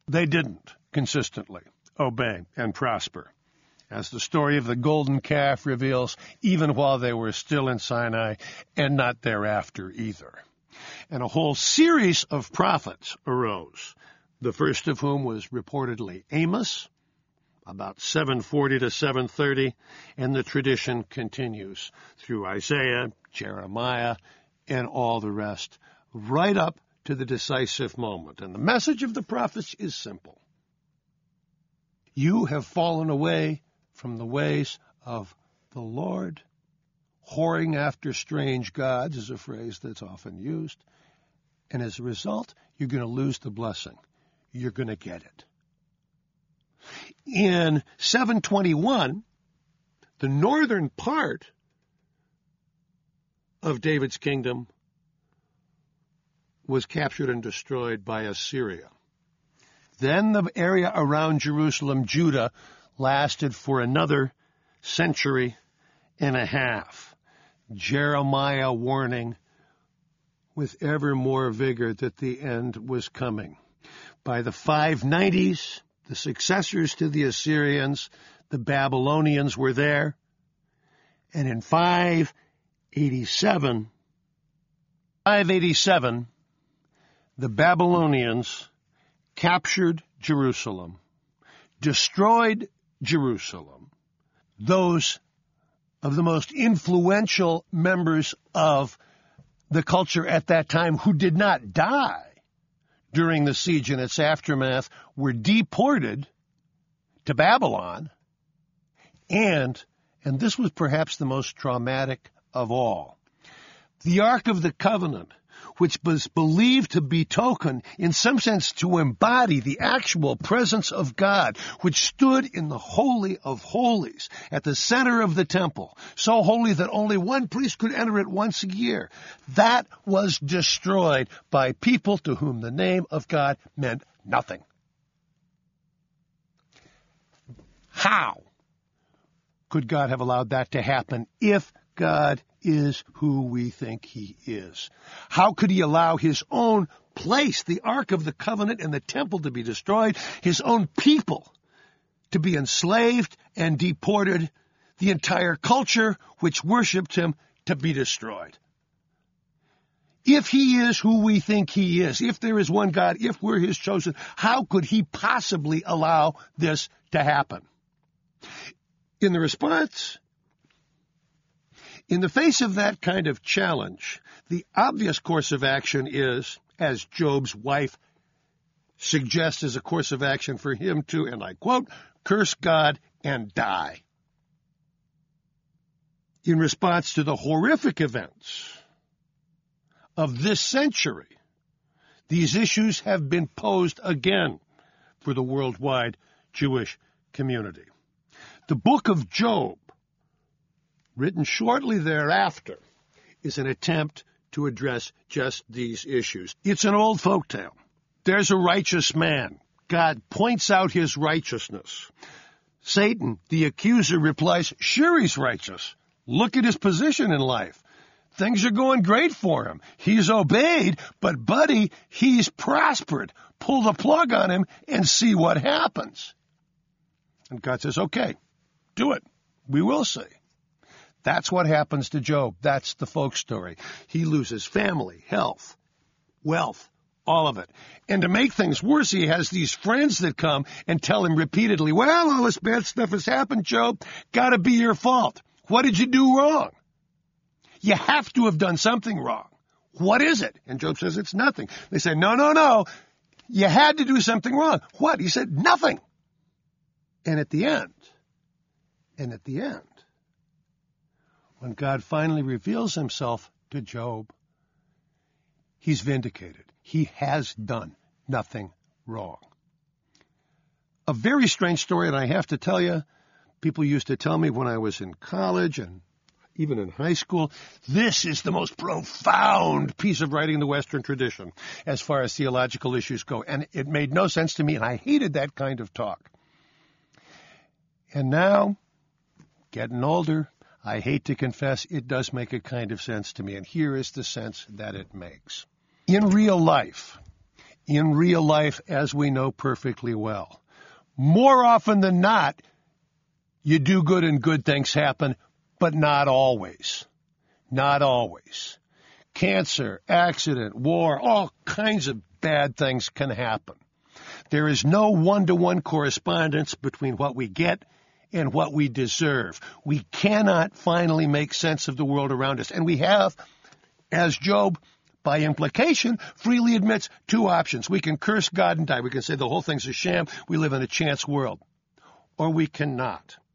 They didn't consistently obey and prosper. As the story of the golden calf reveals, even while they were still in Sinai, and not thereafter either. And a whole series of prophets arose, the first of whom was reportedly Amos, about 740 to 730, and the tradition continues through Isaiah, Jeremiah, and all the rest, right up to the decisive moment. And the message of the prophets is simple. You have fallen away from the ways of the Lord. Whoring after strange gods is a phrase that's often used. And as a result, you're going to lose the blessing. You're going to get it. In 721, the northern part of David's kingdom was captured and destroyed by Assyria. Then the area around Jerusalem, Judah, lasted for another century and a half. Jeremiah warning with ever more vigor that the end was coming. By the 590s, the successors to the Assyrians, the Babylonians, were there. And in 587, the Babylonians captured Jerusalem, destroyed Jerusalem. Those of the most influential members of the culture at that time who did not die during the siege and its aftermath were deported to Babylon. And this was perhaps the most traumatic of all, the Ark of the Covenant, which was believed to be token, in some sense, to embody the actual presence of God, which stood in the Holy of Holies at the center of the temple, so holy that only one priest could enter it once a year. That was destroyed by people to whom the name of God meant nothing. How could God have allowed that to happen if God is who we think he is? How could he allow his own place, the Ark of the Covenant and the temple, to be destroyed, his own people to be enslaved and deported, the entire culture which worshipped him to be destroyed? If he is who we think he is, if there is one God, if we're his chosen, how could he possibly allow this to happen? In the response, in the face of that kind of challenge, the obvious course of action is, as Job's wife suggests as a course of action for him to, and I quote, curse God and die. In response to the horrific events of this century, these issues have been posed again for the worldwide Jewish community. The book of Job, written shortly thereafter, is an attempt to address just these issues. It's an old folktale. There's a righteous man. God points out his righteousness. Satan, the accuser, replies, sure he's righteous. Look at his position in life. Things are going great for him. He's obeyed, but buddy, he's prospered. Pull the plug on him and see what happens. And God says, okay, do it. We will see. That's what happens to Job. That's the folk story. He loses family, health, wealth, all of it. And to make things worse, he has these friends that come and tell him repeatedly, well, all this bad stuff has happened, Job. Gotta be your fault. What did you do wrong? You have to have done something wrong. What is it? And Job says, it's nothing. They say, no. You had to do something wrong. What? He said, nothing. And at the end, when God finally reveals himself to Job, he's vindicated. He has done nothing wrong. A very strange story, and I have to tell you, people used to tell me when I was in college and even in high school, this is the most profound piece of writing in the Western tradition as far as theological issues go. And it made no sense to me, and I hated that kind of talk. And now, getting older, I hate to confess, it does make a kind of sense to me, and here is the sense that it makes. In real life, in real life, as we know perfectly well. More often than not, you do good and good things happen, but not always. Not always. Cancer, accident, war, all kinds of bad things can happen. There is no one-to-one correspondence between what we get and what we deserve. We cannot finally make sense of the world around us. And we have, as Job, by implication, freely admits two options. We can curse God and die. We can say the whole thing's a sham. We live in a chance world. Or we cannot.